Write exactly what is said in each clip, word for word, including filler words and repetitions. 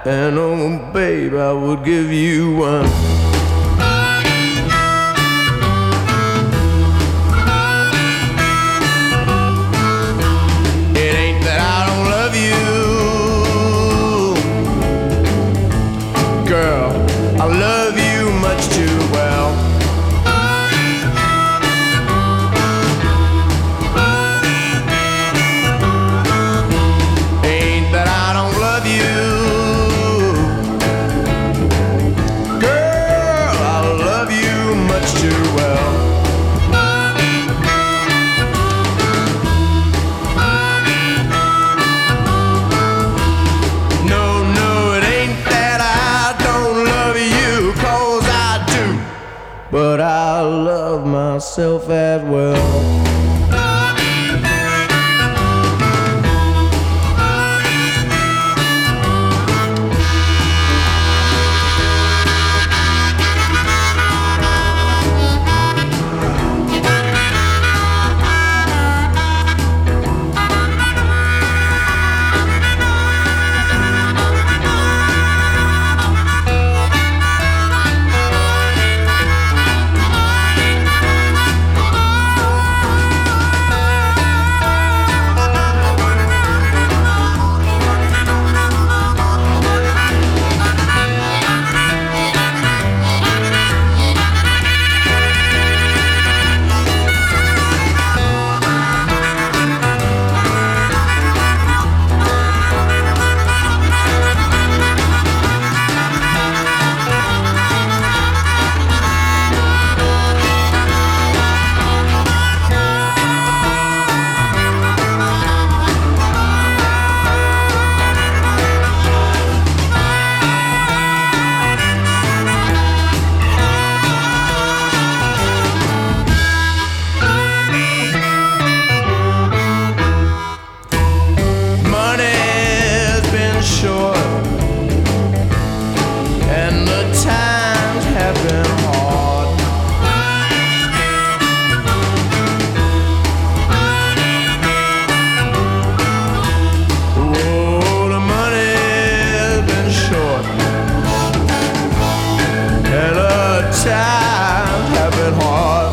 and oh babe, I would give you one. It ain't that I don't love you, girl, I love you much too well. Ain't that I don't love you, girl, I love you much too well. No, no, it ain't that I don't love you, 'cause I do, but I love myself as well. And the times have been hard. Oh, the money's been short, and the times have been hard.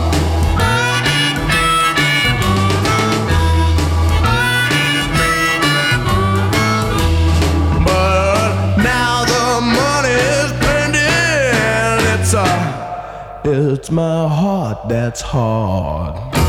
It's my heart that's hard.